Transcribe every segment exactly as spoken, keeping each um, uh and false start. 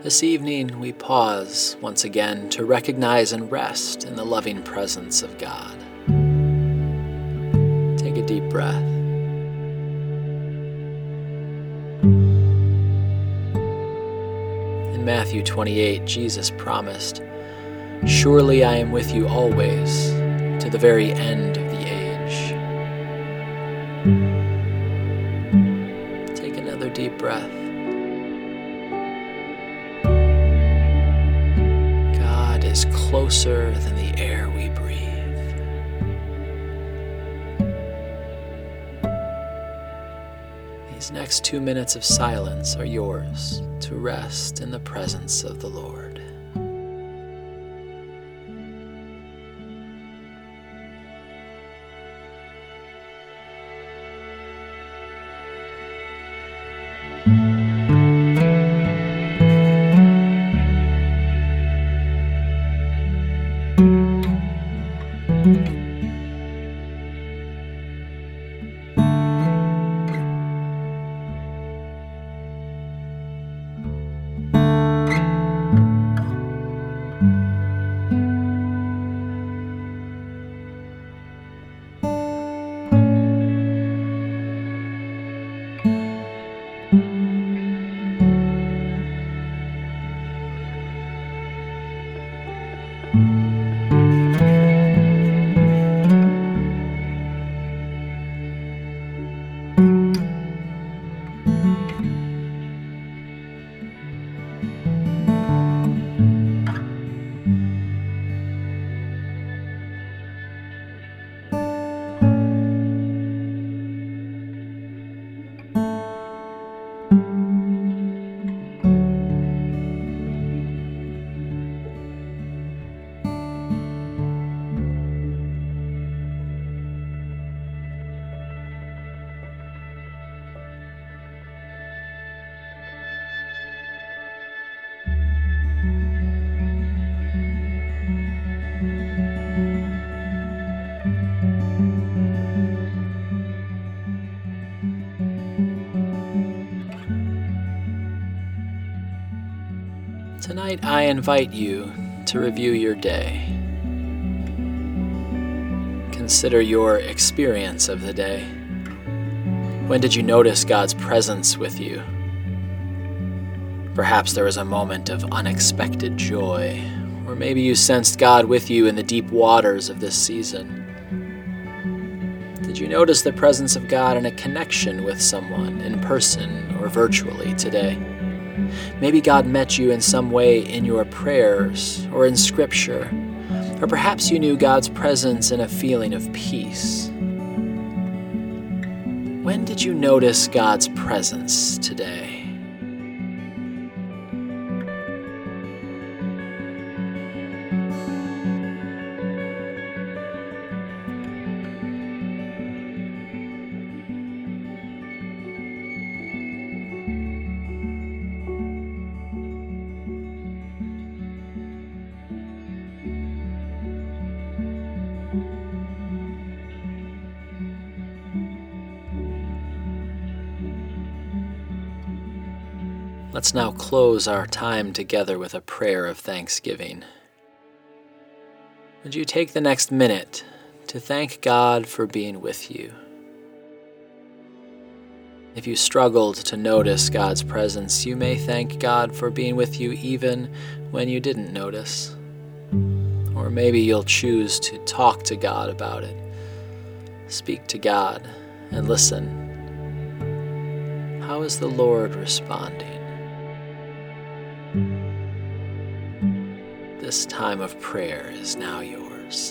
This evening, we pause once again to recognize and rest in the loving presence of God. Take a deep breath. In Matthew twenty-eight, Jesus promised, "Surely I am with you always, to the very end of the age." Take another deep breath. God is closer than the air we breathe. These next two minutes of silence are yours to rest in the presence of the Lord. Tonight, I invite you to review your day. Consider your experience of the day. When did you notice God's presence with you? Perhaps there was a moment of unexpected joy, or maybe you sensed God with you in the deep waters of this season. Did you notice the presence of God in a connection with someone in person or virtually today? Maybe God met you in some way in your prayers or in Scripture, or perhaps you knew God's presence in a feeling of peace. When did you notice God's presence today? Let's now close our time together with a prayer of thanksgiving. Would you take the next minute to thank God for being with you? If you struggled to notice God's presence, you may thank God for being with you even when you didn't notice. Or maybe you'll choose to talk to God about it. Speak to God and listen. How is the Lord responding? This time of prayer is now yours.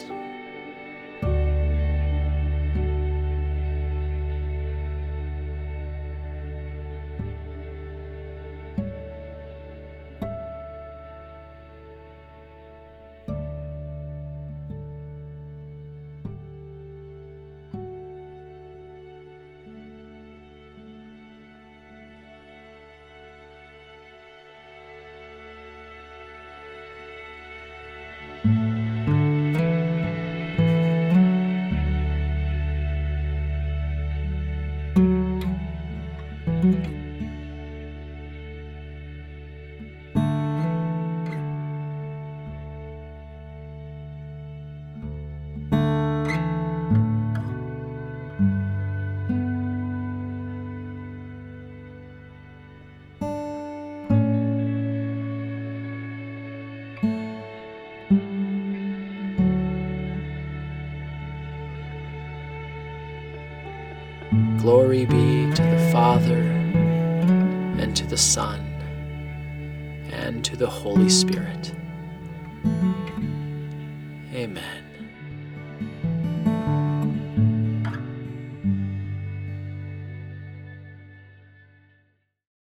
Glory be to the Father, and to the Son, and to the Holy Spirit. Amen.